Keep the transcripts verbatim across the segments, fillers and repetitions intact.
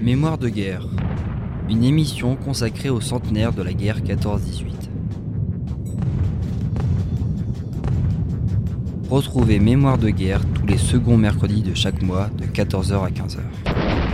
Mémoire de guerre, une émission consacrée au centenaire de la guerre quatorze dix-huit. Retrouvez Mémoire de guerre tous les seconds mercredis de chaque mois de quatorze heures à quinze heures.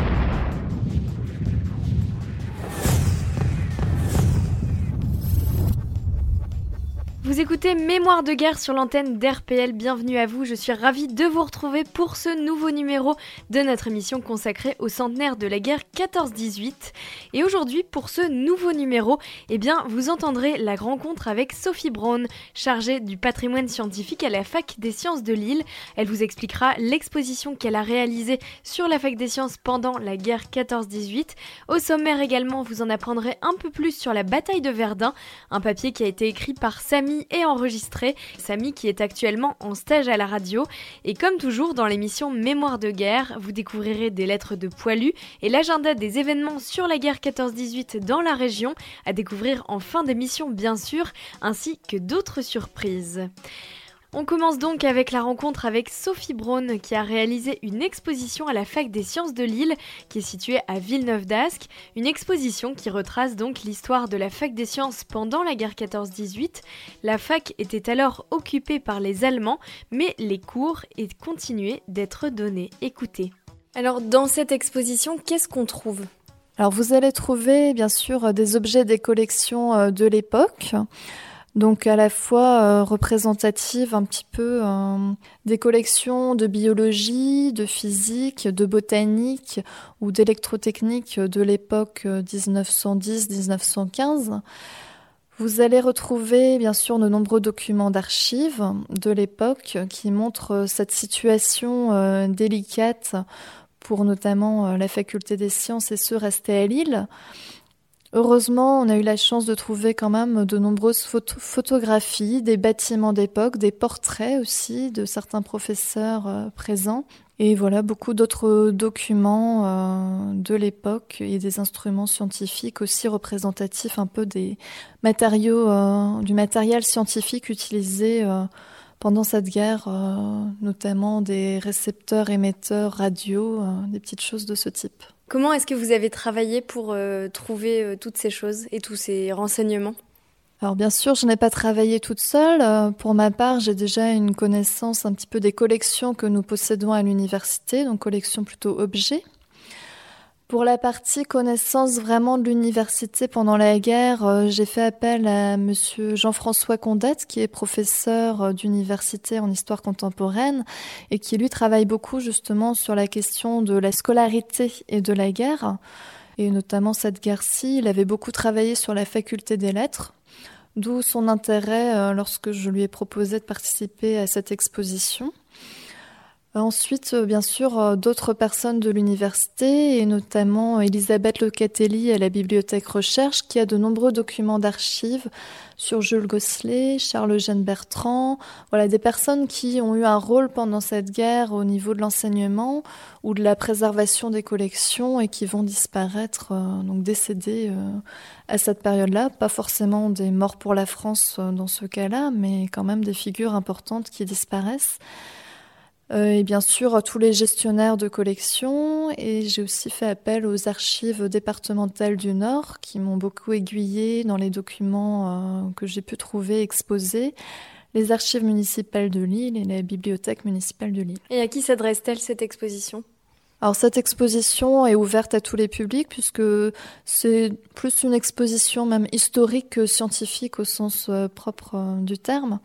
Vous écoutez Mémoire de guerre sur l'antenne d'R P L, bienvenue à vous, je suis ravie de vous retrouver pour ce nouveau numéro de notre émission consacrée au centenaire de la guerre quatorze dix-huit. Et aujourd'hui, pour ce nouveau numéro, eh bien, vous entendrez la rencontre avec Sophie Braun, chargée du patrimoine scientifique à la Fac des Sciences de Lille. Elle vous expliquera l'exposition qu'elle a réalisée sur la Fac des Sciences pendant la guerre quatorze dix-huit. Au sommaire également, vous en apprendrez un peu plus sur la bataille de Verdun, un papier qui a été écrit par Samy et enregistré. Samy qui est actuellement en stage à la radio. Et comme toujours dans l'émission Mémoire de guerre, vous découvrirez des lettres de poilus et l'agenda des événements sur la guerre quatorze dix-huit dans la région, à découvrir en fin d'émission bien sûr, ainsi que d'autres surprises. On commence donc avec la rencontre avec Sophie Braun qui a réalisé une exposition à la Fac des Sciences de Lille qui est située à Villeneuve-d'Ascq, une exposition qui retrace donc l'histoire de la Fac des Sciences pendant la guerre quatorze dix-huit. La fac était alors occupée par les Allemands, mais les cours continuaient d'être donnés. Écoutez. Alors dans cette exposition, qu'est-ce qu'on trouve ? Alors vous allez trouver bien sûr des objets des collections de l'époque. Donc à la fois euh, représentative un petit peu euh, des collections de biologie, de physique, de botanique ou d'électrotechnique de l'époque dix-neuf cent dix dix-neuf cent quinze. Vous allez retrouver bien sûr de nombreux documents d'archives de l'époque qui montrent cette situation euh, délicate pour notamment euh, la faculté des sciences et ceux restés à Lille. Heureusement, on a eu la chance de trouver quand même de nombreuses photo- photographies, des bâtiments d'époque, des portraits aussi de certains professeurs euh, présents. Et voilà, beaucoup d'autres documents euh, de l'époque et des instruments scientifiques aussi représentatifs un peu des matériaux, euh, du matériel scientifique utilisé euh, pendant cette guerre, euh, notamment des récepteurs émetteurs radio, euh, des petites choses de ce type. Comment est-ce que vous avez travaillé pour euh, trouver euh, toutes ces choses et tous ces renseignements ? Alors bien sûr, je n'ai pas travaillé toute seule. Euh, pour ma part, j'ai déjà une connaissance un petit peu des collections que nous possédons à l'université, donc collections plutôt objets. Pour la partie connaissance vraiment de l'université pendant la guerre, euh, j'ai fait appel à monsieur Jean-François Condette, qui est professeur euh, d'université en histoire contemporaine et qui lui travaille beaucoup justement sur la question de la scolarité et de la guerre. Et notamment cette guerre-ci, il avait beaucoup travaillé sur la faculté des lettres, d'où son intérêt euh, lorsque je lui ai proposé de participer à cette exposition. Ensuite, bien sûr, d'autres personnes de l'université, et notamment Elisabeth Locatelli à la Bibliothèque Recherche, qui a de nombreux documents d'archives sur Jules Gosselet, Charles-Eugène Bertrand. Voilà, des personnes qui ont eu un rôle pendant cette guerre au niveau de l'enseignement ou de la préservation des collections et qui vont disparaître, euh, donc décéder euh, à cette période-là. Pas forcément des morts pour la France euh, dans ce cas-là, mais quand même des figures importantes qui disparaissent. Et bien sûr, tous les gestionnaires de collections. Et j'ai aussi fait appel aux archives départementales du Nord qui m'ont beaucoup aiguillée dans les documents euh, que j'ai pu trouver exposés. Les archives municipales de Lille et la bibliothèque municipale de Lille. Et à qui s'adresse-t-elle cette exposition ? Alors cette exposition est ouverte à tous les publics puisque c'est plus une exposition même historique que scientifique au sens euh, propre euh, du terme.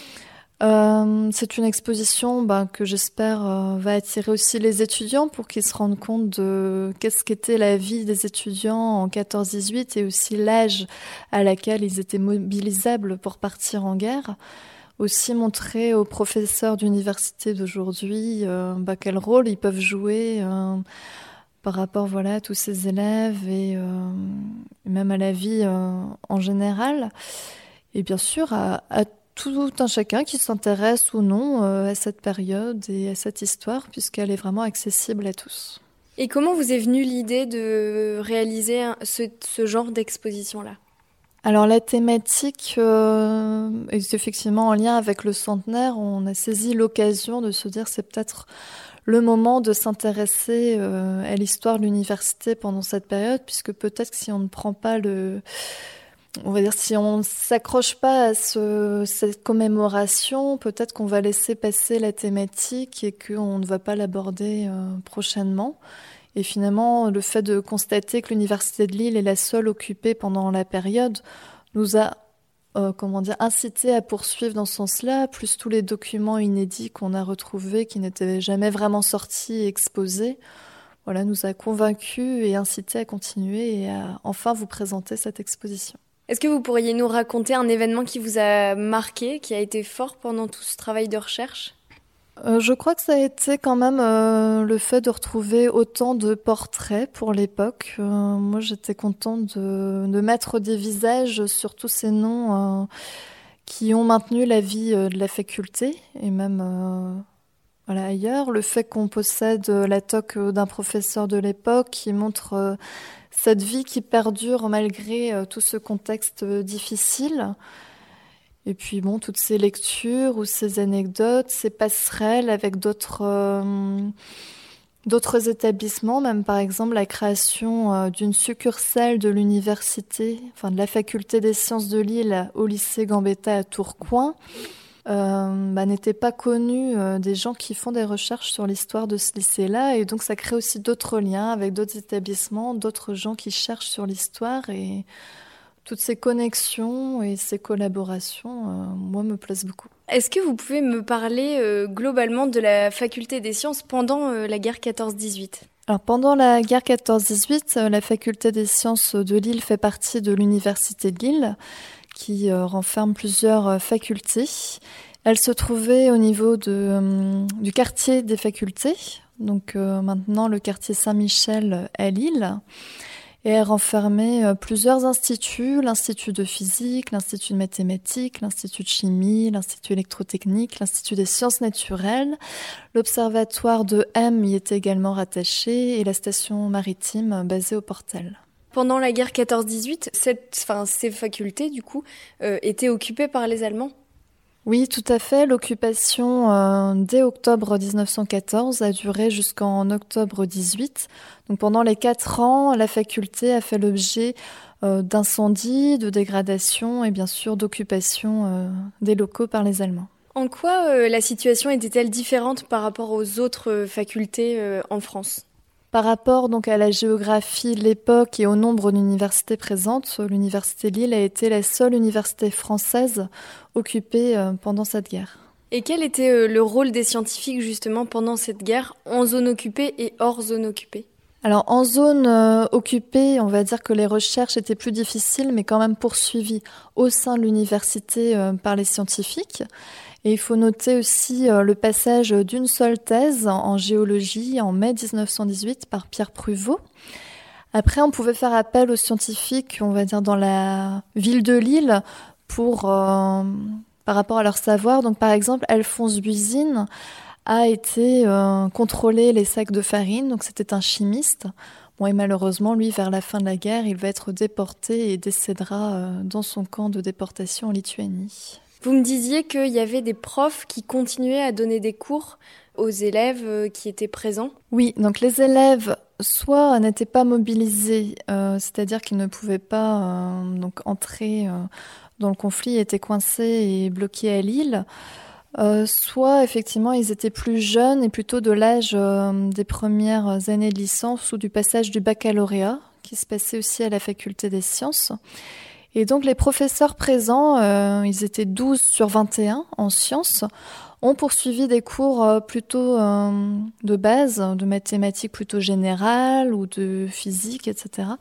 Euh, c'est une exposition bah, que j'espère euh, va attirer aussi les étudiants pour qu'ils se rendent compte de qu'est-ce qu'était la vie des étudiants en quatorze dix-huit et aussi l'âge à laquelle ils étaient mobilisables pour partir en guerre. Aussi montrer aux professeurs d'université d'aujourd'hui euh, bah, quel rôle ils peuvent jouer euh, par rapport voilà, à tous ces élèves et euh, même à la vie euh, en général. Et bien sûr à, à tout un chacun qui s'intéresse ou non à cette période et à cette histoire, puisqu'elle est vraiment accessible à tous. Et comment vous est venue l'idée de réaliser ce, ce genre d'exposition-là ? Alors la thématique euh, est effectivement en lien avec le centenaire. On a saisi l'occasion de se dire c'est peut-être le moment de s'intéresser euh, à l'histoire de l'université pendant cette période, puisque peut-être que si on ne prend pas le... On va dire si on ne s'accroche pas à ce, cette commémoration, peut-être qu'on va laisser passer la thématique et qu'on ne va pas l'aborder euh, prochainement. Et finalement, le fait de constater que l'Université de Lille est la seule occupée pendant la période nous a euh, comment dire, incité à poursuivre dans ce sens-là, plus tous les documents inédits qu'on a retrouvés, qui n'étaient jamais vraiment sortis et exposés, voilà, nous a convaincus et incité à continuer et à enfin vous présenter cette exposition. Est-ce que vous pourriez nous raconter un événement qui vous a marqué, qui a été fort pendant tout ce travail de recherche ? Euh, je crois que ça a été quand même euh, le fait de retrouver autant de portraits pour l'époque. Euh, moi, j'étais contente de, de mettre des visages sur tous ces noms euh, qui ont maintenu la vie euh, de la faculté et même euh, voilà, ailleurs. Le fait qu'on possède la toque d'un professeur de l'époque qui montre euh, cette vie qui perdure malgré euh, tout ce contexte euh, difficile. Et puis bon, toutes ces lectures ou ces anecdotes, ces passerelles avec d'autres, euh, d'autres établissements, même par exemple la création euh, d'une succursale de l'université, enfin de la faculté des sciences de Lille au lycée Gambetta à Tourcoing, euh, bah, n'était pas connue euh, des gens qui font des recherches sur l'histoire de ce lycée-là. Et donc ça crée aussi d'autres liens avec d'autres établissements, d'autres gens qui cherchent sur l'histoire et... Toutes ces connexions et ces collaborations, euh, moi, me plaisent beaucoup. Est-ce que vous pouvez me parler euh, globalement de la faculté des sciences pendant euh, la guerre quatorze dix-huit ? Alors, pendant la guerre quatorze dix-huit, euh, la faculté des sciences de Lille fait partie de l'Université de Lille, qui euh, renferme plusieurs euh, facultés. Elle se trouvait au niveau de, euh, du quartier des facultés, donc euh, maintenant le quartier Saint-Michel à Lille. Et elle renfermait plusieurs instituts, l'Institut de physique, l'Institut de mathématiques, l'Institut de chimie, l'Institut électrotechnique, l'Institut des sciences naturelles. L'Observatoire de M y était également rattaché et la station maritime basée au Portel. Pendant la guerre quatorze dix-huit, cette, enfin, ces facultés, du coup, euh, étaient occupées par les Allemands ? Oui, tout à fait. L'occupation euh, dès octobre dix-neuf cent quatorze a duré jusqu'en octobre dix-huit. Donc pendant les quatre ans, la faculté a fait l'objet euh, d'incendies, de dégradations et bien sûr d'occupation euh, des locaux par les Allemands. En quoi euh, la situation était-elle différente par rapport aux autres euh, facultés euh, en France ? Par rapport donc à la géographie de l'époque et au nombre d'universités présentes, l'université de Lille a été la seule université française occupée pendant cette guerre. Et quel était le rôle des scientifiques justement pendant cette guerre, en zone occupée et hors zone occupée ? Alors en zone euh, occupée, on va dire que les recherches étaient plus difficiles, mais quand même poursuivies au sein de l'université euh, par les scientifiques. Et il faut noter aussi euh, le passage d'une seule thèse en, en géologie en mai dix-neuf cent dix-huit par Pierre Pruvot. Après, on pouvait faire appel aux scientifiques, on va dire, dans la ville de Lille pour, euh, par rapport à leur savoir. Donc, par exemple, Alphonse Buisine a été euh, contrôler les sacs de farine. Donc, c'était un chimiste. Bon, et malheureusement, lui, vers la fin de la guerre, il va être déporté et décédera euh, dans son camp de déportation en Lituanie. Vous me disiez qu'il y avait des profs qui continuaient à donner des cours aux élèves qui étaient présents. Oui, donc les élèves soit n'étaient pas mobilisés, euh, c'est-à-dire qu'ils ne pouvaient pas euh, donc entrer euh, dans le conflit, étaient coincés et bloqués à Lille, euh, soit effectivement ils étaient plus jeunes et plutôt de l'âge euh, des premières années de licence ou du passage du baccalauréat, qui se passait aussi à la faculté des sciences. Et donc les professeurs présents, euh, ils étaient douze sur vingt et un en sciences, ont poursuivi des cours euh, plutôt euh, de base, de mathématiques plutôt générales ou de physique, et cetera.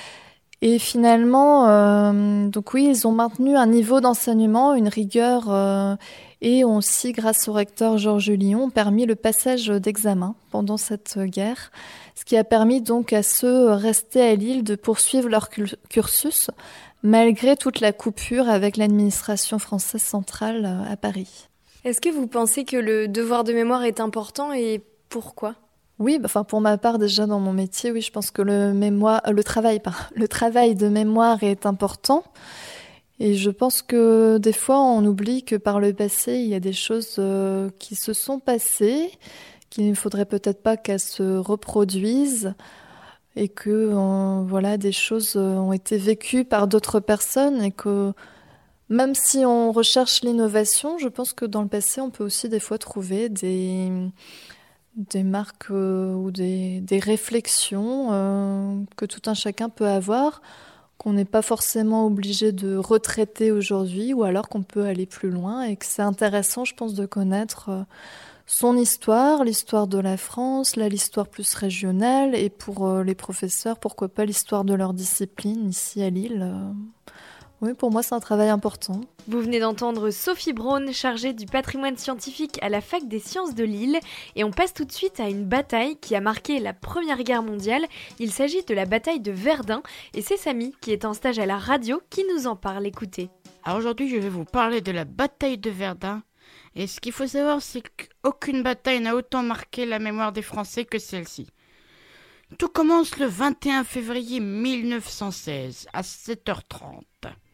Et finalement, euh, donc oui, ils ont maintenu un niveau d'enseignement, une rigueur, euh, et ont aussi, grâce au recteur Georges Lyon, permis le passage d'examen pendant cette guerre, ce qui a permis donc à ceux restés à Lille de poursuivre leur cursus, malgré toute la coupure avec l'administration française centrale à Paris. Est-ce que vous pensez que le devoir de mémoire est important et pourquoi ? Oui, bah, enfin pour ma part déjà dans mon métier, oui, je pense que le mémoire, euh, le travail, pardon, le travail de mémoire est important. Et je pense que des fois on oublie que par le passé il y a des choses euh, qui se sont passées, qu'il ne faudrait peut-être pas qu'elles se reproduisent, et que euh, voilà des choses euh, ont été vécues par d'autres personnes, et que même si on recherche l'innovation, je pense que dans le passé on peut aussi des fois trouver des des marques euh, ou des, des réflexions euh, que tout un chacun peut avoir, qu'on n'est pas forcément obligé de retraiter aujourd'hui, ou alors qu'on peut aller plus loin, et que c'est intéressant, je pense, de connaître euh, son histoire, l'histoire de la France, là, l'histoire plus régionale, et pour euh, les professeurs, pourquoi pas l'histoire de leur discipline ici à Lille. euh. Oui, pour moi, c'est un travail important. Vous venez d'entendre Sophie Braun, chargée du patrimoine scientifique à la Fac des sciences de Lille, et on passe tout de suite à une bataille qui a marqué la Première Guerre mondiale. Il s'agit de la bataille de Verdun, et c'est Samy qui est en stage à la radio qui nous en parle. Écoutez. Alors aujourd'hui, je vais vous parler de la bataille de Verdun, et ce qu'il faut savoir, c'est qu'aucune bataille n'a autant marqué la mémoire des Français que celle-ci. Tout commence le vingt et un février mille neuf cent seize, à sept heures trente.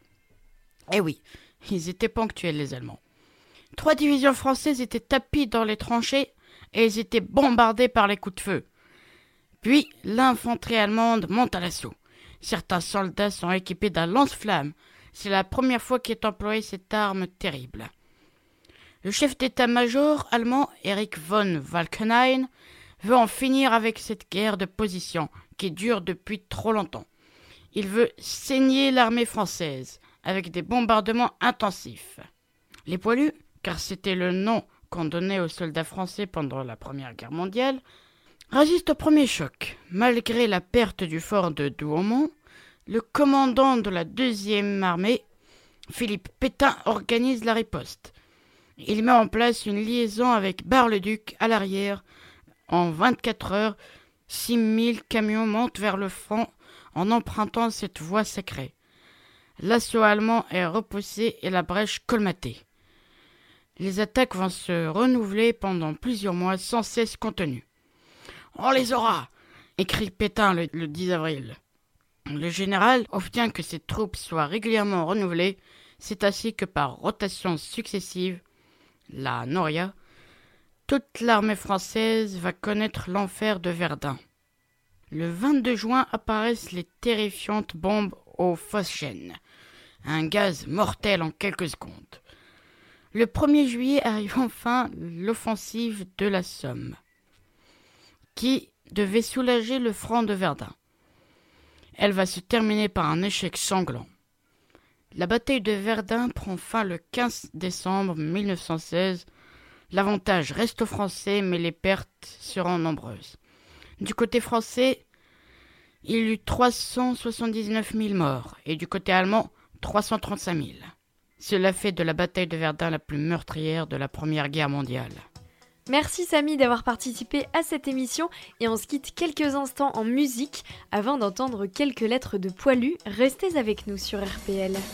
Eh oui, ils étaient ponctuels les Allemands. Trois divisions françaises étaient tapies dans les tranchées et elles étaient bombardées par les coups de feu. Puis l'infanterie allemande monte à l'assaut. Certains soldats sont équipés d'un lance-flamme. C'est la première fois qu'est employée cette arme terrible. Le chef d'état-major allemand, Erich von Falkenhayn, veut en finir avec cette guerre de position qui dure depuis trop longtemps. Il veut saigner l'armée française avec des bombardements intensifs. Les poilus, car c'était le nom qu'on donnait aux soldats français pendant la Première Guerre mondiale, résistent au premier choc. Malgré la perte du fort de Douaumont, le commandant de la deuxième armée, Philippe Pétain, organise la riposte. Il met en place une liaison avec Bar-le-Duc à l'arrière. En vingt-quatre heures, six mille camions montent vers le front en empruntant cette voie sacrée. L'assaut allemand est repoussé et la brèche colmatée. Les attaques vont se renouveler pendant plusieurs mois sans cesse contenues. « On les aura !» écrit Pétain le, le dix avril. Le général obtient que ses troupes soient régulièrement renouvelées. C'est ainsi que par rotation successive, la Noria, toute l'armée française va connaître l'enfer de Verdun. Le vingt-deux juin apparaissent les terrifiantes bombes au phosgène, un gaz mortel en quelques secondes. Le premier juillet arrive enfin l'offensive de la Somme, qui devait soulager le front de Verdun. Elle va se terminer par un échec sanglant. La bataille de Verdun prend fin le quinze décembre mille neuf cent seize. L'avantage reste aux Français, mais les pertes seront nombreuses. Du côté français, il y eut trois cent soixante-dix-neuf mille morts, et du côté allemand, trois cent trente-cinq mille. Cela fait de la bataille de Verdun la plus meurtrière de la Première Guerre mondiale. Merci Samy d'avoir participé à cette émission, et on se quitte quelques instants en musique avant d'entendre quelques lettres de poilus. Restez avec nous sur R P L.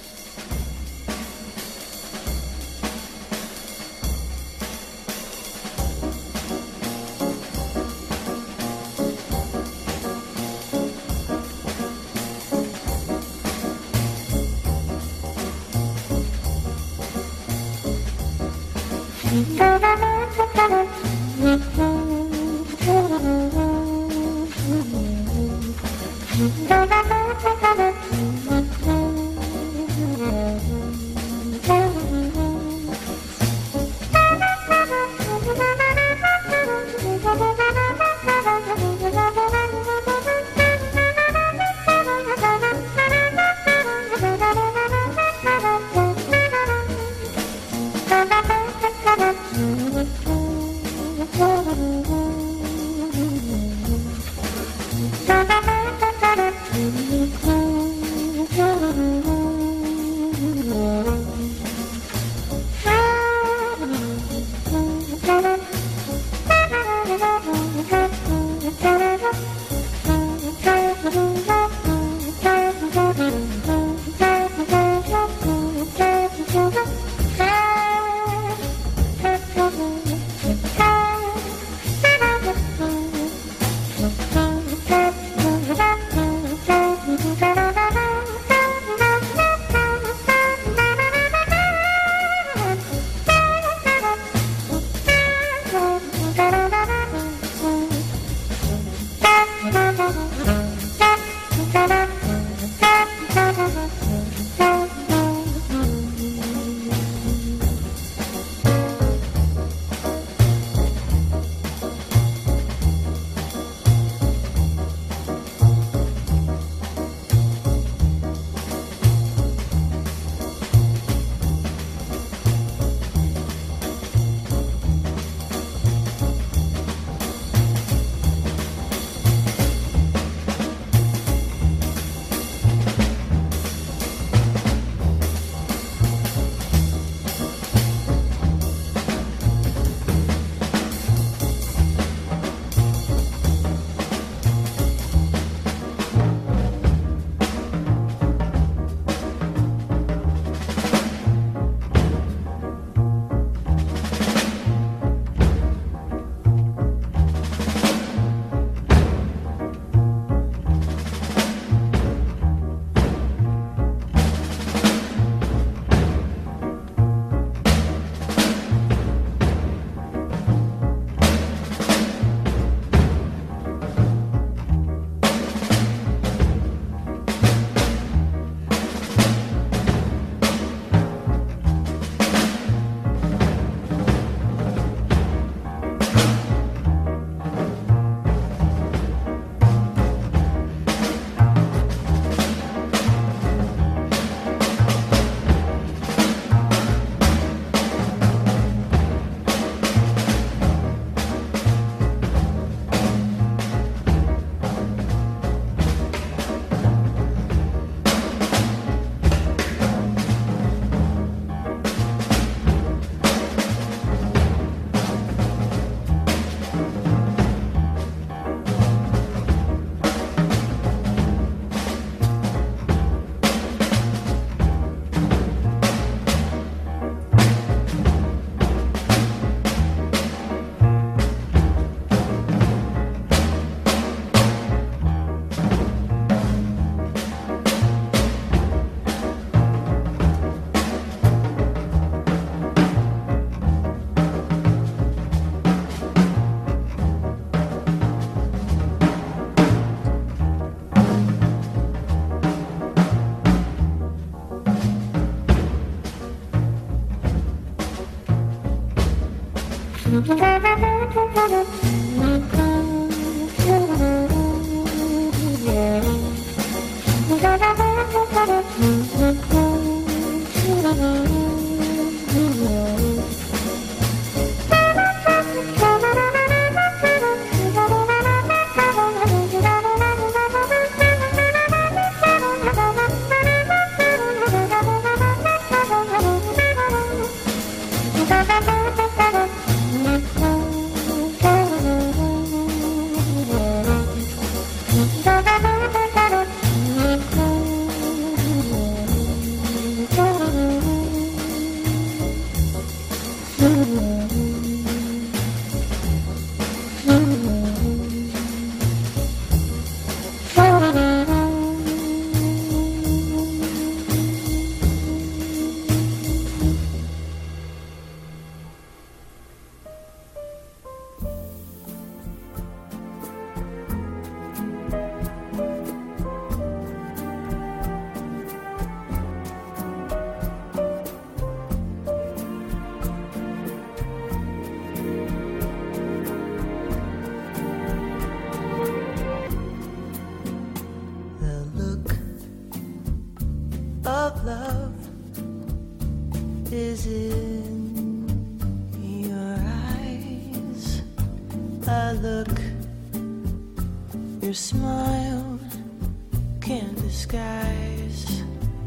is in your eyes. I look, your smile can't disguise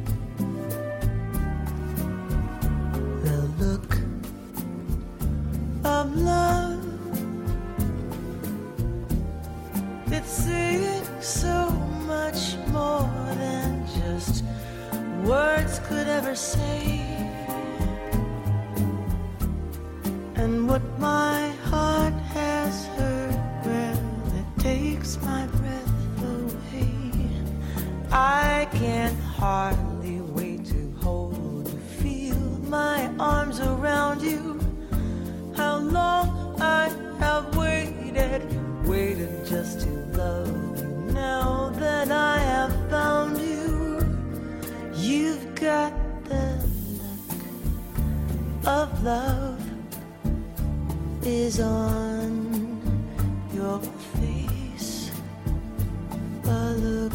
the look of love. It's saying so much more than just words could ever say. And what my heart has heard, well, it takes my breath away. I can hardly wait to hold you, feel my arms around you. How long I have waited, waited just to love you. Now that I have found you, you've got the look of love is on your face, a look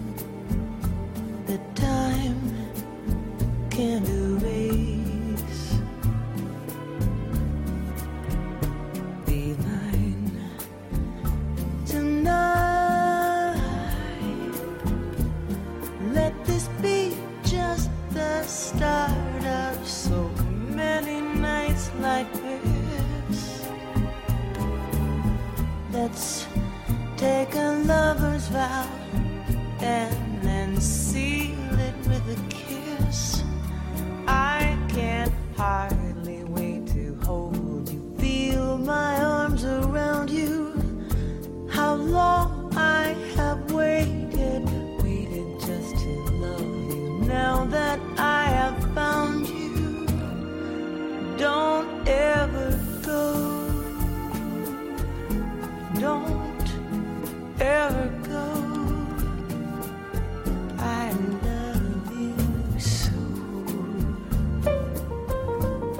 that time can't erase. Be mine tonight. Let this be just the start of so many nights like this. Let's take a lover's vow and then seal it with a kiss. I can't hardly wait to hold you, feel my arms around you. How long I have waited, waited just to love you. Now that I have found you, don't ever go. Don't ever go. I love you so.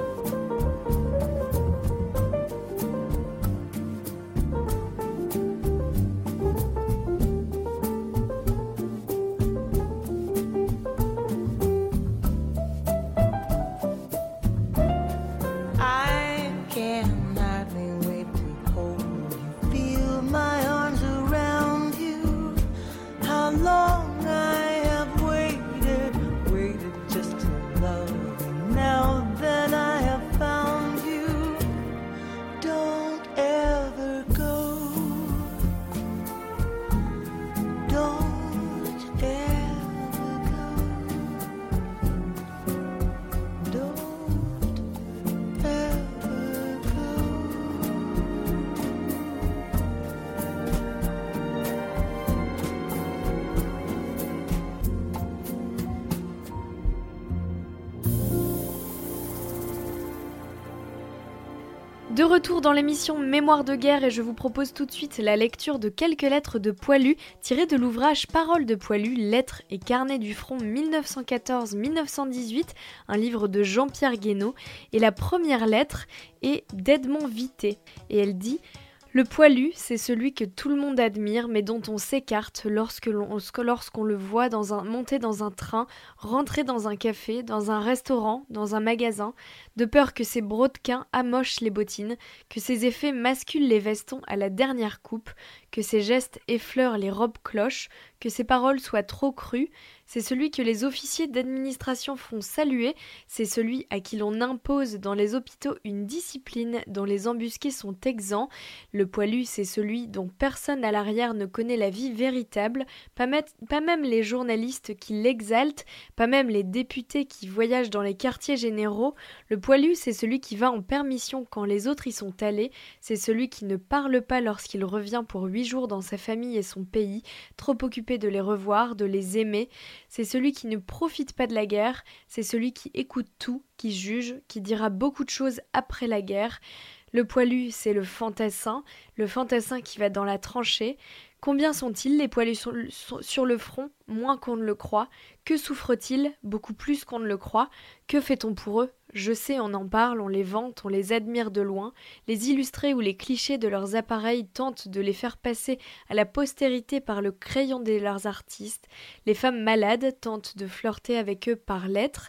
retour dans l'émission Mémoire de guerre et je vous propose tout de suite la lecture de quelques lettres de Poilu tirées de l'ouvrage Paroles de Poilu, lettres et carnets du front mille neuf cent quatorze à mille neuf cent dix-huit, un livre de Jean-Pierre Guénaud. Et la première lettre est d'Edmond Vité et elle dit « Le poilu, c'est celui que tout le monde admire mais dont on s'écarte lorsque l'on, lorsqu'on le voit dans un, monter dans un train, rentrer dans un café, dans un restaurant, dans un magasin, de peur que ses brodequins amochent les bottines, que ses effets masculent les vestons à la dernière coupe, que ses gestes effleurent les robes cloches, que ses paroles soient trop crues. C'est celui que les officiers d'administration font saluer, c'est celui à qui l'on impose dans les hôpitaux une discipline dont les embusqués sont exempts. Le poilu, c'est celui dont personne à l'arrière ne connaît la vie véritable, pas, met, pas même les journalistes qui l'exaltent, pas même les députés qui voyagent dans les quartiers généraux. Le poilu, c'est celui qui va en permission quand les autres y sont allés, c'est celui qui ne parle pas lorsqu'il revient pour huit jours dans sa famille et son pays, trop occupé de les revoir, de les aimer. C'est celui qui ne profite pas de la guerre, c'est celui qui écoute tout, qui juge, qui dira beaucoup de choses après la guerre. Le poilu, c'est le fantassin, le fantassin qui va dans la tranchée. Combien sont-ils les poilus sur, sur le front? Moins qu'on ne le croit. Que souffrent-ils? Beaucoup plus qu'on ne le croit. Que fait-on pour eux? Je sais, on en parle, on les vante, on les admire de loin. Les illustrés ou les clichés de leurs appareils tentent de les faire passer à la postérité par le crayon de leurs artistes. Les femmes malades tentent de flirter avec eux par lettres.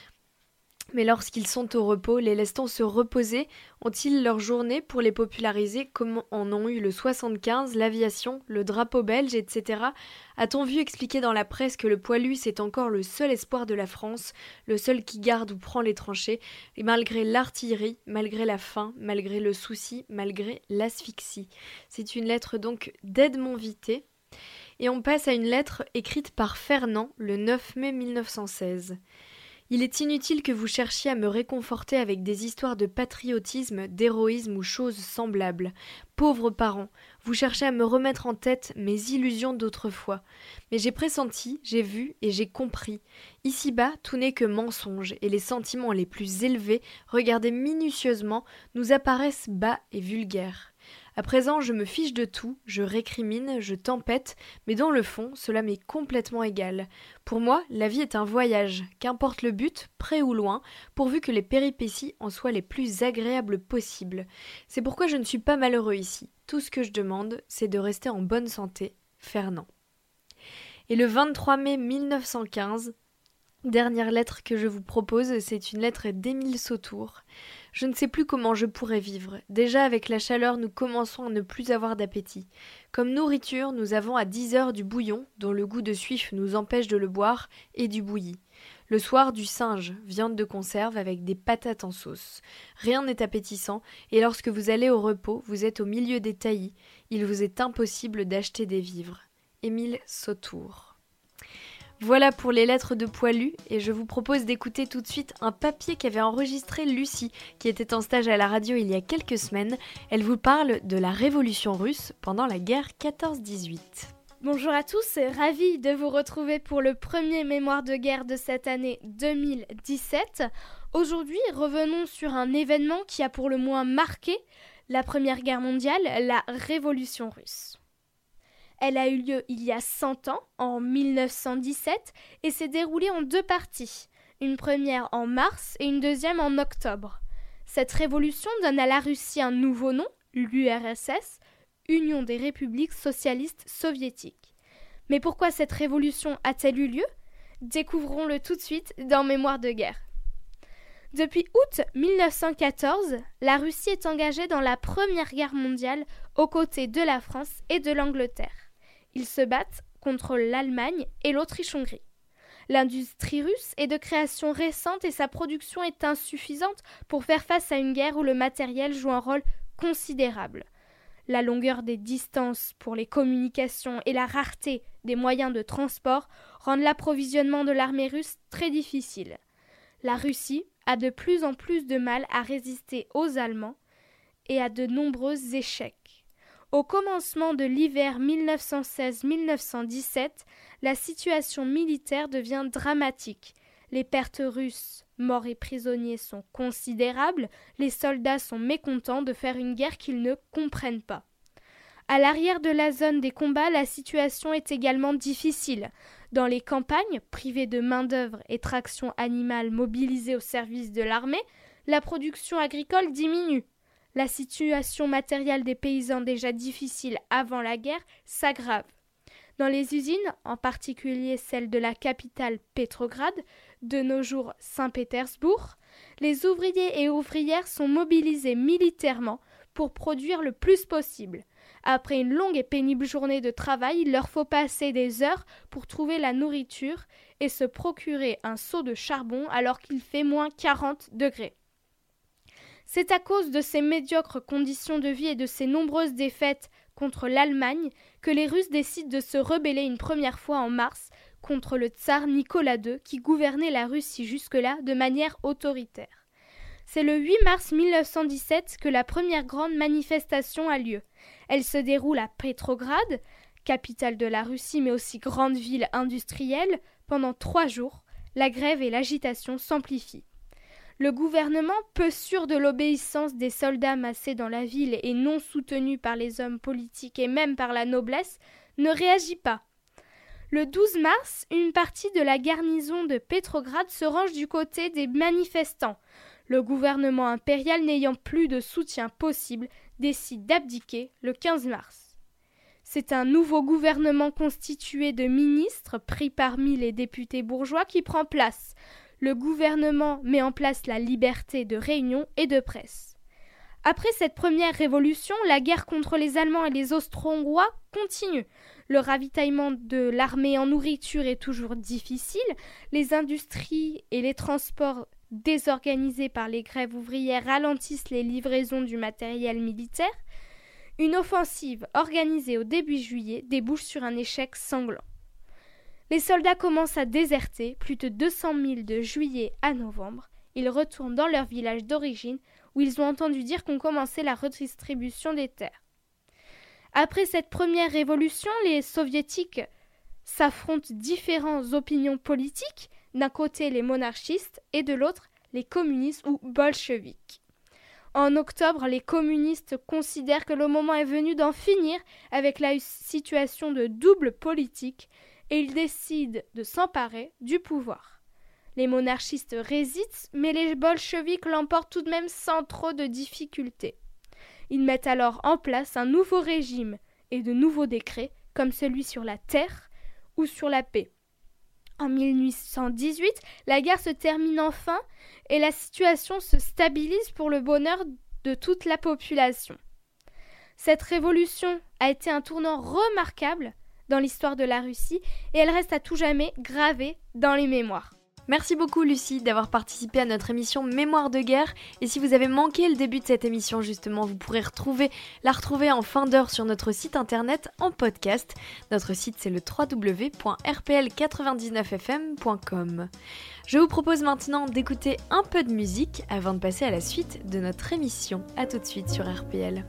Mais lorsqu'ils sont au repos, les laisse-t-on se reposer? Ont-ils leur journée pour les populariser comme en ont eu le soixante-quinze, l'aviation, le drapeau belge, et cetera? A-t-on vu expliquer dans la presse que le poilu c'est encore le seul espoir de la France, le seul qui garde ou prend les tranchées, et malgré l'artillerie, malgré la faim, malgré le souci, malgré l'asphyxie? C'est une lettre donc d'Edmond Vité. Et on passe à une lettre écrite par Fernand le neuf mai mille neuf cent seize. Il est inutile que vous cherchiez à me réconforter avec des histoires de patriotisme, d'héroïsme ou choses semblables. Pauvres parents, vous cherchez à me remettre en tête mes illusions d'autrefois. Mais j'ai pressenti, j'ai vu et j'ai compris. Ici-bas, tout n'est que mensonge, et les sentiments les plus élevés, regardés minutieusement, nous apparaissent bas et vulgaires. À présent, je me fiche de tout, je récrimine, je tempête, mais dans le fond, cela m'est complètement égal. Pour moi, la vie est un voyage, qu'importe le but, près ou loin, pourvu que les péripéties en soient les plus agréables possibles. C'est pourquoi je ne suis pas malheureux ici. Tout ce que je demande, c'est de rester en bonne santé. Fernand. Et le vingt-trois mai mille neuf cent quinze, dernière lettre que je vous propose, c'est une lettre d'Émile Sautour. Je ne sais plus comment je pourrais vivre. Déjà avec la chaleur, nous commençons à ne plus avoir d'appétit. Comme nourriture, nous avons à dix heures du bouillon, dont le goût de suif nous empêche de le boire, et du bouilli. Le soir, du singe, viande de conserve avec des patates en sauce. Rien n'est appétissant, et lorsque vous allez au repos, vous êtes au milieu des taillis. Il vous est impossible d'acheter des vivres. Émile Sautour. Voilà pour les lettres de Poilu, et je vous propose d'écouter tout de suite un papier qu'avait enregistré Lucie, qui était en stage à la radio il y a quelques semaines. Elle vous parle de la révolution russe pendant la guerre quatorze dix-huit. Bonjour à tous, ravie de vous retrouver pour le premier mémoire de guerre de cette année deux mille dix-sept. Aujourd'hui, revenons sur un événement qui a pour le moins marqué la Première Guerre mondiale, la révolution russe. Elle a eu lieu il y a cent ans, en mille neuf cent dix-sept, et s'est déroulée en deux parties, une première en mars et une deuxième en octobre. Cette révolution donne à la Russie un nouveau nom, l'U R S S, Union des républiques socialistes soviétiques. Mais pourquoi cette révolution a-t-elle eu lieu? Découvrons-le tout de suite dans Mémoire de guerre. Depuis août mille neuf cent quatorze, la Russie est engagée dans la Première Guerre mondiale aux côtés de la France et de l'Angleterre. Ils se battent contre l'Allemagne et l'Autriche-Hongrie. L'industrie russe est de création récente et sa production est insuffisante pour faire face à une guerre où le matériel joue un rôle considérable. La longueur des distances pour les communications et la rareté des moyens de transport rendent l'approvisionnement de l'armée russe très difficile. La Russie a de plus en plus de mal à résister aux Allemands et à de nombreux échecs. Au commencement de l'hiver mille neuf cent seize mille neuf cent dix-sept, la situation militaire devient dramatique. Les pertes russes Morts et prisonniers sont considérables, les soldats sont mécontents de faire une guerre qu'ils ne comprennent pas. À l'arrière de la zone des combats, la situation est également difficile. Dans les campagnes, privées de main-d'œuvre et traction animale mobilisée au service de l'armée, la production agricole diminue. La situation matérielle des paysans déjà difficile avant la guerre s'aggrave. Dans les usines, en particulier celle de la capitale Pétrograd, de nos jours Saint-Pétersbourg, les ouvriers et ouvrières sont mobilisés militairement pour produire le plus possible. Après une longue et pénible journée de travail, il leur faut passer des heures pour trouver la nourriture et se procurer un seau de charbon alors qu'il fait moins quarante degrés. C'est à cause de ces médiocres conditions de vie et de ces nombreuses défaites contre l'Allemagne que les Russes décident de se rebeller une première fois en mars contre le tsar Nicolas deux qui gouvernait la Russie jusque-là de manière autoritaire. C'est le huit mars mille neuf cent dix-sept que la première grande manifestation a lieu. Elle se déroule à Pétrograd, capitale de la Russie mais aussi grande ville industrielle. Pendant trois jours, la grève et l'agitation s'amplifient. Le gouvernement, peu sûr de l'obéissance des soldats massés dans la ville et non soutenu par les hommes politiques et même par la noblesse, ne réagit pas. Le douze mars, une partie de la garnison de Pétrograd se range du côté des manifestants. Le gouvernement impérial, n'ayant plus de soutien possible, décide d'abdiquer le quinze mars. C'est un nouveau gouvernement constitué de ministres pris parmi les députés bourgeois qui prend place. Le gouvernement met en place la liberté de réunion et de presse. Après cette première révolution, la guerre contre les Allemands et les Austro-Hongrois continue. Le ravitaillement de l'armée en nourriture est toujours difficile. Les industries et les transports désorganisés par les grèves ouvrières ralentissent les livraisons du matériel militaire. Une offensive organisée au début juillet débouche sur un échec sanglant. Les soldats commencent à déserter, plus de deux cent mille de juillet à novembre. Ils retournent dans leur village d'origine où ils ont entendu dire qu'on commençait la redistribution des terres. Après cette première révolution, les soviétiques s'affrontent différentes opinions politiques, d'un côté les monarchistes et de l'autre les communistes ou bolcheviques. En octobre, les communistes considèrent que le moment est venu d'en finir avec la situation de double politique et ils décident de s'emparer du pouvoir. Les monarchistes résistent, mais les bolcheviks l'emportent tout de même sans trop de difficultés. Ils mettent alors en place un nouveau régime et de nouveaux décrets, comme celui sur la terre ou sur la paix. En mille huit cent dix-huit, la guerre se termine enfin et la situation se stabilise pour le bonheur de toute la population. Cette révolution a été un tournant remarquable dans l'histoire de la Russie et elle reste à tout jamais gravée dans les mémoires. Merci beaucoup Lucie d'avoir participé à notre émission Mémoire de guerre. Et si vous avez manqué le début de cette émission justement, vous pourrez retrouver, la retrouver en fin d'heure sur notre site internet en podcast. Notre site c'est le w w w point r p l quatre-vingt-dix-neuf f m point com. Je vous propose maintenant d'écouter un peu de musique avant de passer à la suite de notre émission. A tout de suite sur R P L.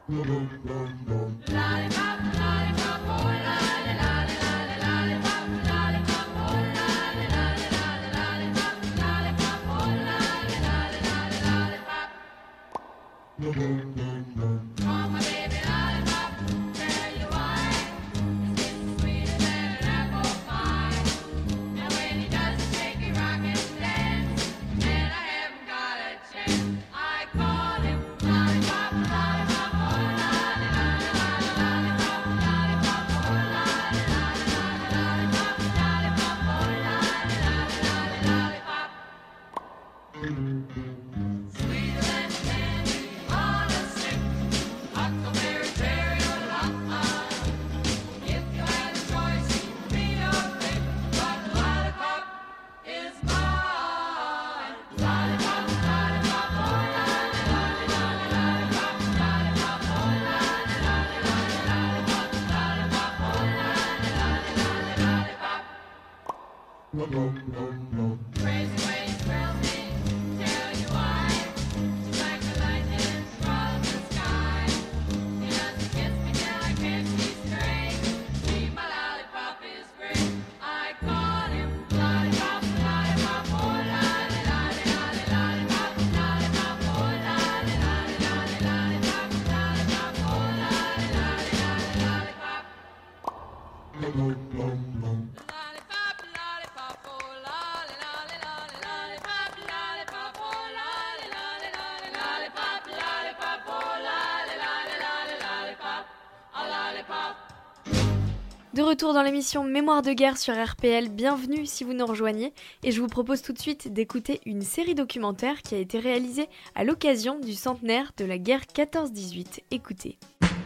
De retour dans l'émission Mémoire de guerre sur R P L, bienvenue si vous nous rejoignez et je vous propose tout de suite d'écouter une série documentaire qui a été réalisée à l'occasion du centenaire de la guerre quatorze dix-huit. Écoutez.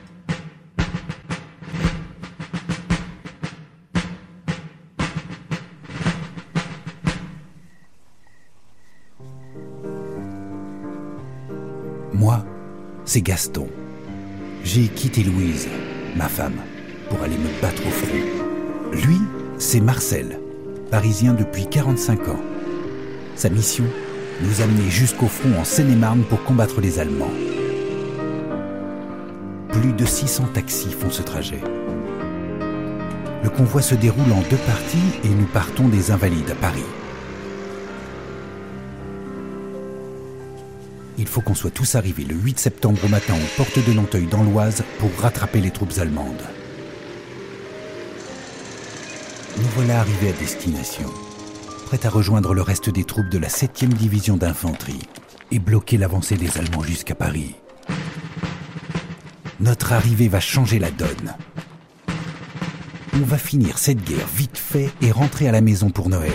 Moi, c'est Gaston. J'ai quitté Louise, ma femme, pour aller me battre au front. Lui, c'est Marcel, parisien depuis quarante-cinq ans. Sa mission, nous amener jusqu'au front en Seine-et-Marne pour combattre les Allemands. Plus de six cents taxis font ce trajet. Le convoi se déroule en deux parties et nous partons des Invalides à Paris. Il faut qu'on soit tous arrivés le huit septembre au matin aux portes de Nanteuil dans l'Oise pour rattraper les troupes allemandes. Nous voilà arrivés à destination, prêts à rejoindre le reste des troupes de la septième division d'infanterie et bloquer l'avancée des Allemands jusqu'à Paris. Notre arrivée va changer la donne. On va finir cette guerre vite fait et rentrer à la maison pour Noël.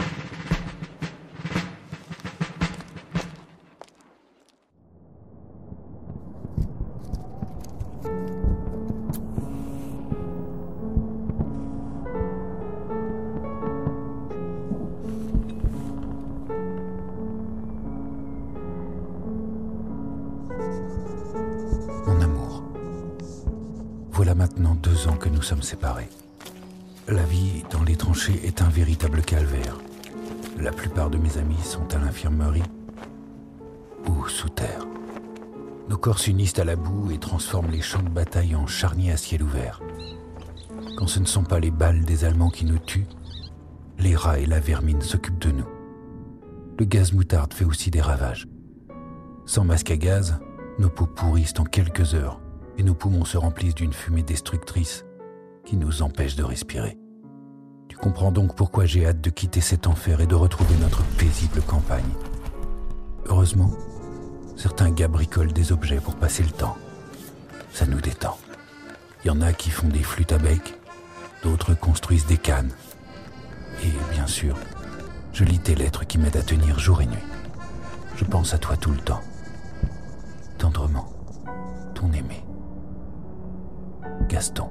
Voilà maintenant deux ans que nous sommes séparés. La vie dans les tranchées est un véritable calvaire. La plupart de mes amis sont à l'infirmerie ou sous terre. Nos corps s'unissent à la boue et transforment les champs de bataille en charniers à ciel ouvert. Quand ce ne sont pas les balles des Allemands qui nous tuent, les rats et la vermine s'occupent de nous. Le gaz moutarde fait aussi des ravages. Sans masque à gaz, nos peaux pourrissent en quelques heures et nos poumons se remplissent d'une fumée destructrice qui nous empêche de respirer. Tu comprends donc pourquoi j'ai hâte de quitter cet enfer et de retrouver notre paisible campagne. Heureusement, certains gars bricolent des objets pour passer le temps. Ça nous détend. Il y en a qui font des flûtes à bec, d'autres construisent des cannes. Et bien sûr, je lis tes lettres qui m'aident à tenir jour et nuit. Je pense à toi tout le temps. Tendrement, ton aimé. Gaston.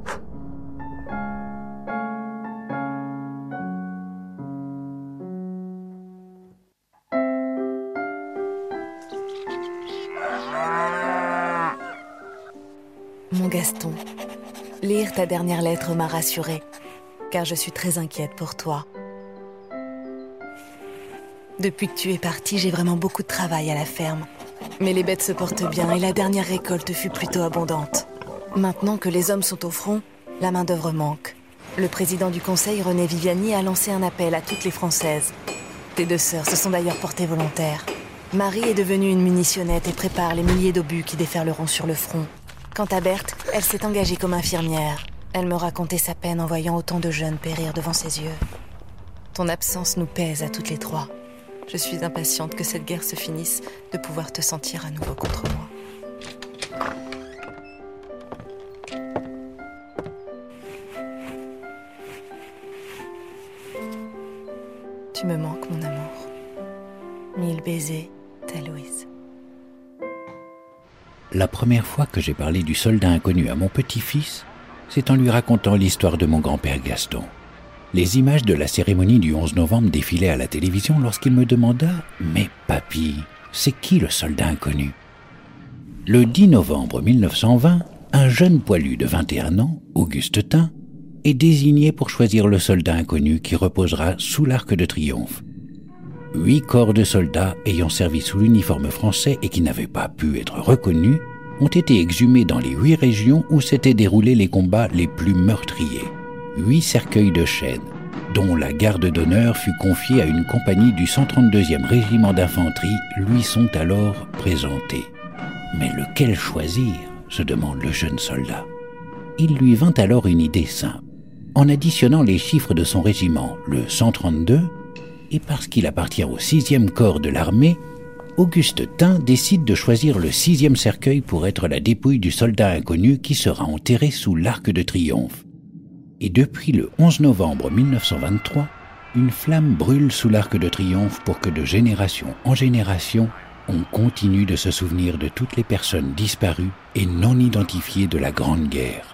Mon Gaston, lire ta dernière lettre m'a rassurée, car je suis très inquiète pour toi. Depuis que tu es parti, j'ai vraiment beaucoup de travail à la ferme. Mais les bêtes se portent bien et la dernière récolte fut plutôt abondante. Maintenant que les hommes sont au front, la main-d'œuvre manque. Le président du conseil, René Viviani, a lancé un appel à toutes les Françaises. Tes deux sœurs se sont d'ailleurs portées volontaires. Marie est devenue une munitionnette et prépare les milliers d'obus qui déferleront sur le front. Quant à Berthe, elle s'est engagée comme infirmière. Elle me racontait sa peine en voyant autant de jeunes périr devant ses yeux. Ton absence nous pèse à toutes les trois. Je suis impatiente que cette guerre se finisse, de pouvoir te sentir à nouveau contre moi. Tu me manques, mon amour. Mille baisers, ta Louise. La première fois que j'ai parlé du soldat inconnu à mon petit-fils, c'est en lui racontant l'histoire de mon grand-père Gaston. Les images de la cérémonie du onze novembre défilaient à la télévision lorsqu'il me demanda « Mais papy, c'est qui le soldat inconnu ?» Le dix novembre mille neuf cent vingt, un jeune poilu de vingt et un ans, Auguste Tin, est désigné pour choisir le soldat inconnu qui reposera sous l'Arc de Triomphe. Huit corps de soldats ayant servi sous l'uniforme français et qui n'avaient pas pu être reconnus ont été exhumés dans les huit régions où s'étaient déroulés les combats les plus meurtriers. Huit cercueils de chêne, dont la garde d'honneur fut confiée à une compagnie du cent trente-deuxième régiment d'infanterie, lui sont alors présentés. Mais lequel choisir, se demande le jeune soldat. Il lui vint alors une idée simple. En additionnant les chiffres de son régiment, le cent trente-deux, et parce qu'il appartient au sixième corps de l'armée, Auguste Tin décide de choisir le sixième cercueil pour être la dépouille du soldat inconnu qui sera enterré sous l'Arc de Triomphe. Et depuis le onze novembre mille neuf cent vingt-trois, une flamme brûle sous l'Arc de Triomphe pour que de génération en génération, on continue de se souvenir de toutes les personnes disparues et non identifiées de la Grande Guerre.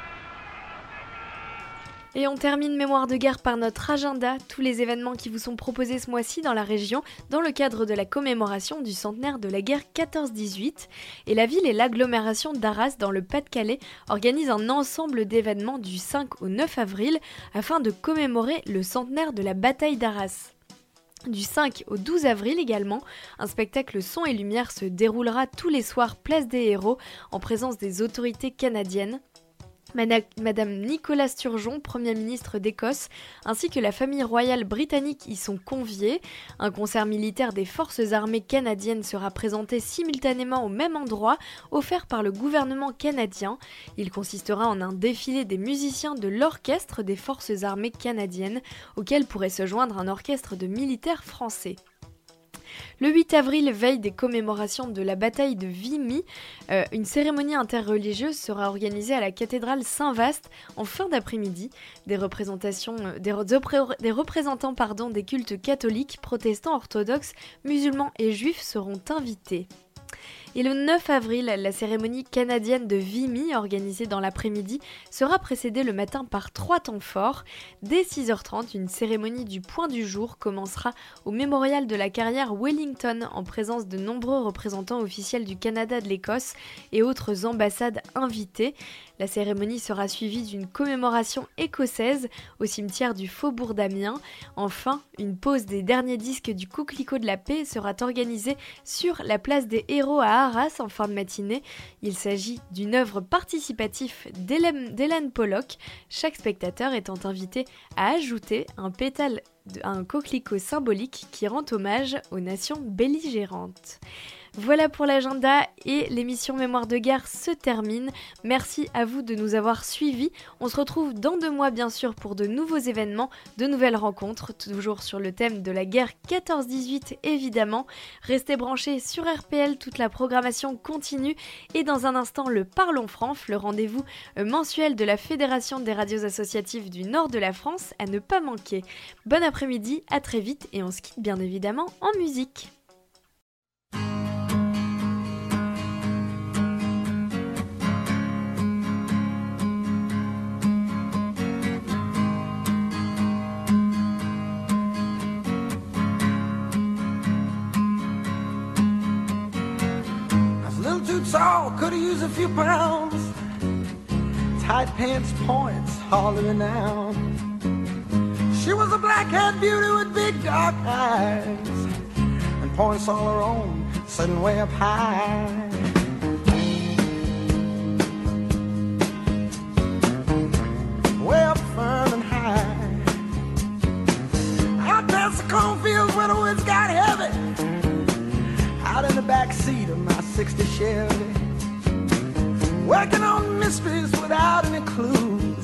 Et on termine Mémoire de guerre par notre agenda, tous les événements qui vous sont proposés ce mois-ci dans la région dans le cadre de la commémoration du centenaire de la guerre quatorze dix-huit. Et la ville et l'agglomération d'Arras dans le Pas-de-Calais organisent un ensemble d'événements du cinq au neuf avril afin de commémorer le centenaire de la bataille d'Arras. Du cinq au douze avril également, un spectacle son et lumière se déroulera tous les soirs place des Héros en présence des autorités canadiennes. Madame Nicolas Sturgeon, Premier ministre d'Écosse, ainsi que la famille royale britannique y sont conviés. Un concert militaire des forces armées canadiennes sera présenté simultanément au même endroit, offert par le gouvernement canadien. Il consistera en un défilé des musiciens de l'orchestre des forces armées canadiennes, auquel pourrait se joindre un orchestre de militaires français. Le huit avril, veille des commémorations de la bataille de Vimy, euh, une cérémonie interreligieuse sera organisée à la cathédrale Saint-Vaast en fin d'après-midi. Des, représentations, euh, des, re- des représentants pardon, des cultes catholiques, protestants, orthodoxes, musulmans et juifs seront invités. Et le neuf avril, la cérémonie canadienne de Vimy, organisée dans l'après-midi, sera précédée le matin par trois temps forts. Dès six heures trente, une cérémonie du point du jour commencera au mémorial de la carrière Wellington en présence de nombreux représentants officiels du Canada, de l'Écosse et autres ambassades invitées. La cérémonie sera suivie d'une commémoration écossaise au cimetière du Faubourg d'Amiens. Enfin, une pause des derniers disques du Coquelicot de la Paix sera organisée sur la place des Héros à Arras en fin de matinée. Il s'agit d'une œuvre participative d'Hélène Pollock, chaque spectateur étant invité à ajouter un pétale à un coquelicot symbolique qui rend hommage aux nations belligérantes. Voilà pour l'agenda et l'émission Mémoire de guerre se termine. Merci à vous de nous avoir suivis. On se retrouve dans deux mois bien sûr pour de nouveaux événements, de nouvelles rencontres, toujours sur le thème de la guerre quatorze dix-huit évidemment. Restez branchés sur R P L, toute la programmation continue et dans un instant le Parlons Franf, le rendez-vous mensuel de la Fédération des radios associatives du nord de la France à ne pas manquer. Bon après-midi, à très vite et on se quitte bien évidemment en musique. Tall, could've used a few pounds. Tight pants points, all renowned. She was a black-haired beauty with big dark eyes and points all her own. sitting way up high. Way up firm and high. Out past the cornfields where the woods got heavy. Out in the back seat of my sixty Chevy. Working on mysteries without any clues.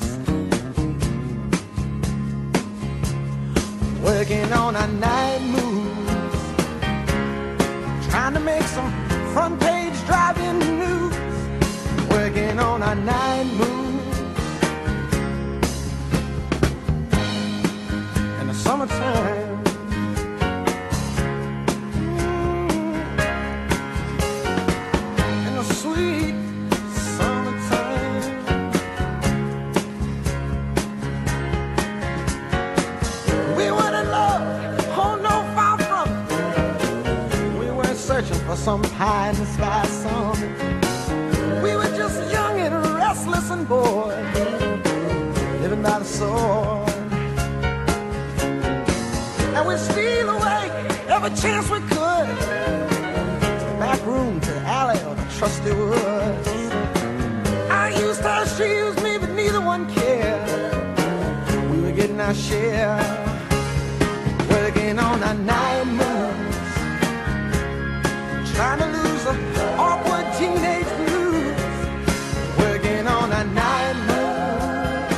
Working on our night moves. Trying to make some front page driving news. Working on our night moves. In the summertime. In the sweet summertime. We were in love, oh no, far from it. We weren't searching for some pie in the sky summit. We were just young and restless and bored, living by the sword. And we'd steal away every chance we could, to the back room, to the alley, or the trusty woods. I used her, she used me, but neither one cared. We were getting our share, working on our night moves, trying to lose the awkward teenage blues, working on our night moves.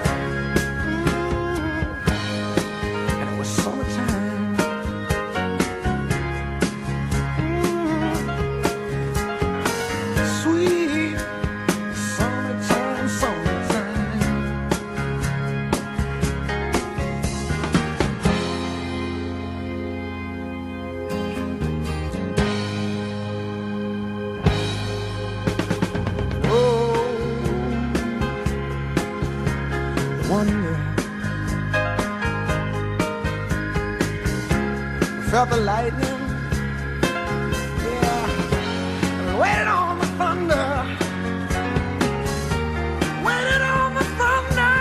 Mm. And it was summertime. Mm. Sweet summertime, summertime. Wonder. Felt the lightning, yeah, and waited on the thunder, waited on the thunder.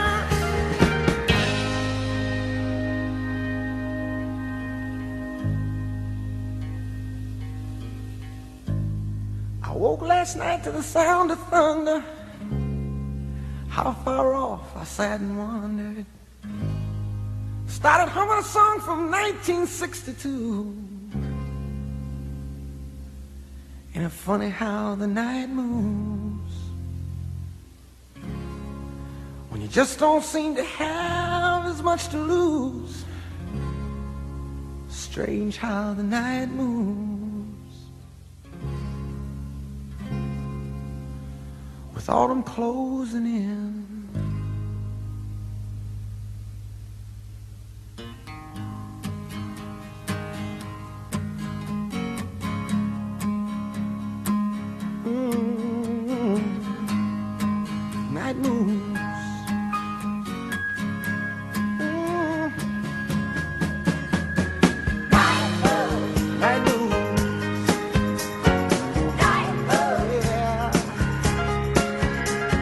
I woke last night to the sound of thunder. How far off I sat and wondered. Started humming a song from nineteen sixty-two. Ain't it funny how the night moves, when you just don't seem to have as much to lose. Strange how the night moves, with autumn closing in. Mm-hmm. Night moves. Mm. Night moves. Night moves. Night moves. Yeah.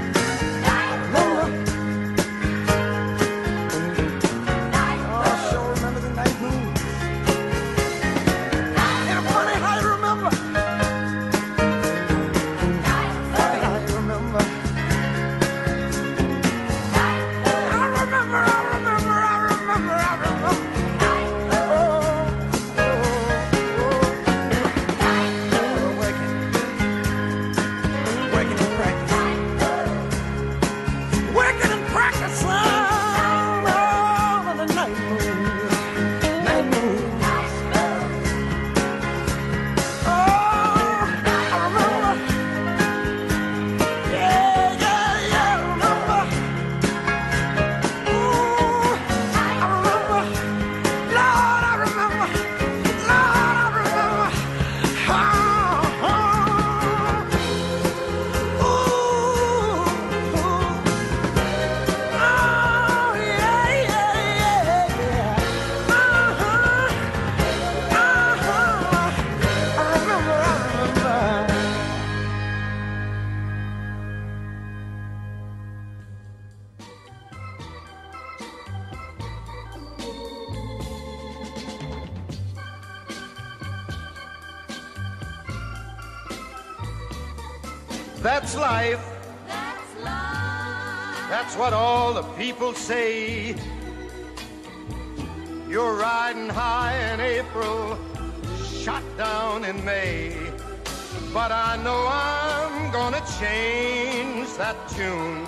Night moves. Night moves. Oh, sure That's life. That's life. That's what all the people say. You're riding high in April, shot down in May. But I know I'm gonna change that tune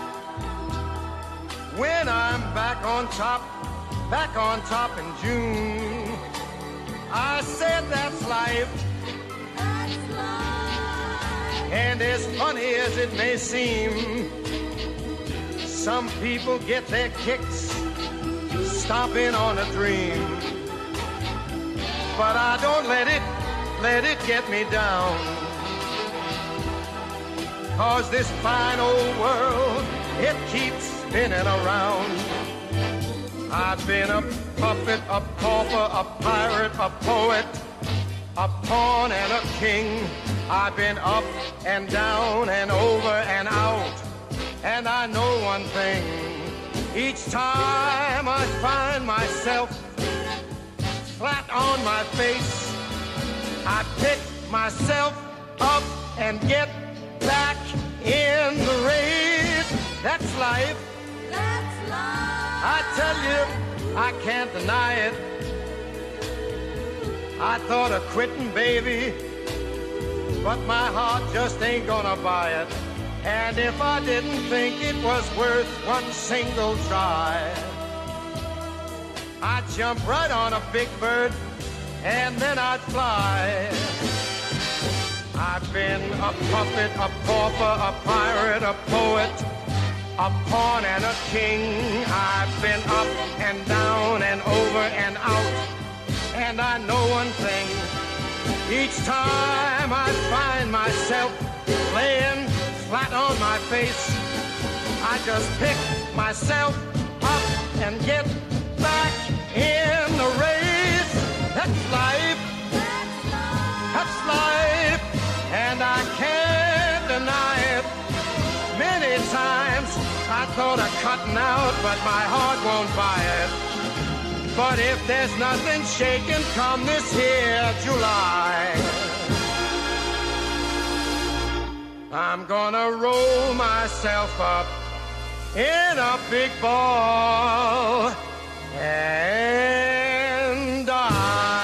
when I'm back on top, back on top in June. I said that's life. That's life. And as funny as it may seem, some people get their kicks stomping on a dream. But I don't let it, let it get me down. 'Cause this fine old world, it keeps spinning around. I've been a puppet, a pauper, a pirate, a poet, a pawn and a king. I've been up and down and over and out. And I know one thing, each time I find myself flat on my face, I pick myself up and get back in the race. That's life. That's life. I tell you, I can't deny it. I thought of quitting, baby, but my heart just ain't gonna buy it. And if I didn't think it was worth one single try, I'd jump right on a big bird and then I'd fly. I've been a puppet, a pauper, a pirate, a poet, a pawn and a king. I've been up and down and over and out. And I know one thing, each time I find myself laying flat on my face, I just pick myself up and get back in the race. That's life. That's life. That's life. And I can't deny it. Many times I thought of cutting out, but my heart won't buy it. But if there's nothing shaking come this here July, I'm gonna roll myself up in a big ball and die.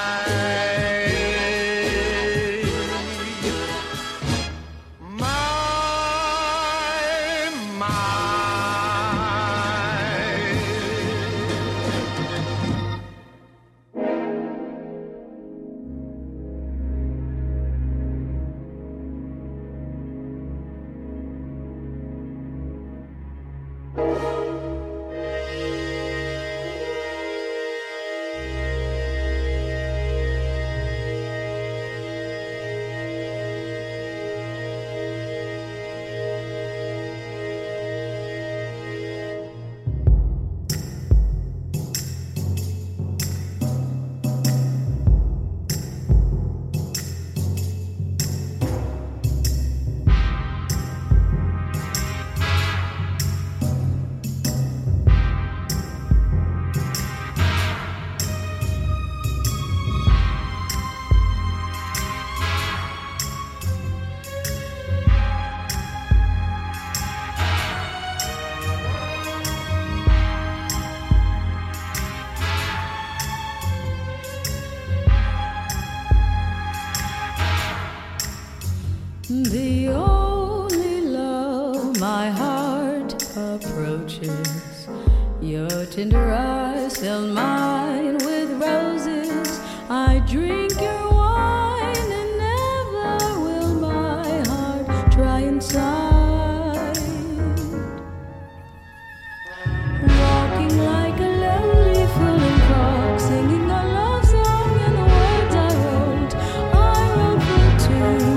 The only love my heart approaches, your tender eyes fill mine with roses. I drink your wine and never will my heart dry inside. Walking like a lonely fool in park, singing a love song in the words I wrote. I wrote for two.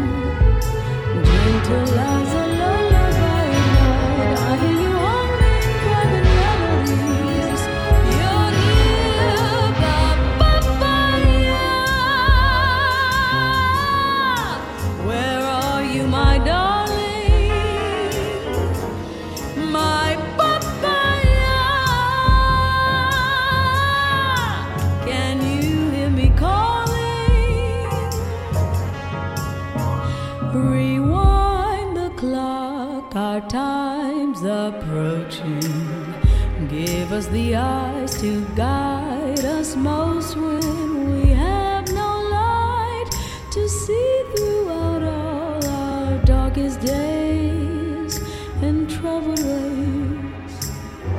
Gentle as a lullaby at night, I hear you humming private melodies. You're near. the eyes to guide us most when we have no light to see throughout all our darkest days and troubled ways.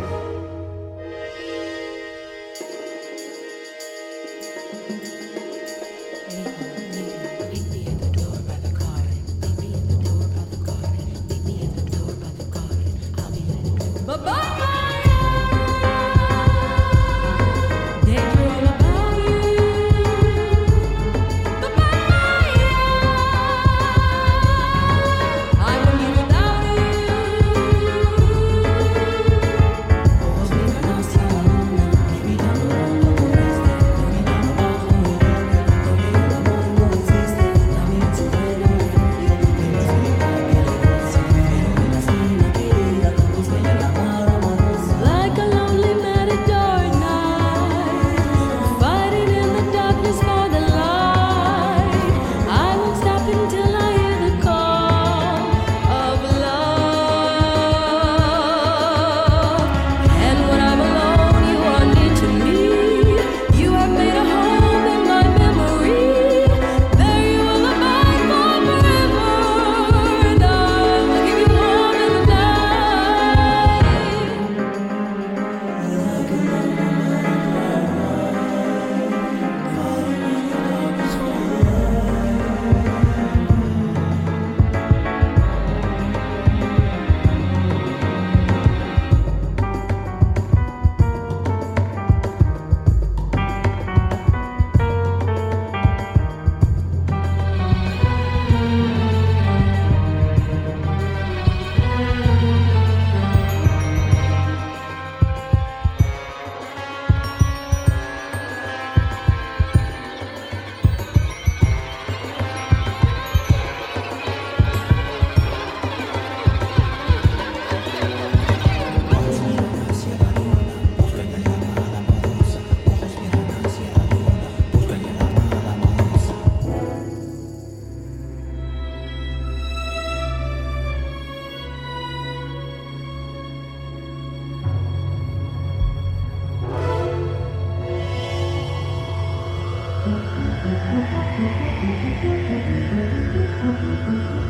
Like a lonely matador at night, fighting in the darkness for the light. I won't stop until I hear the call of love. And when I'm alone, you are near to me. You have made a home in my memory. There you will abide for forever, and I'll keep you warm in the night. Thank you.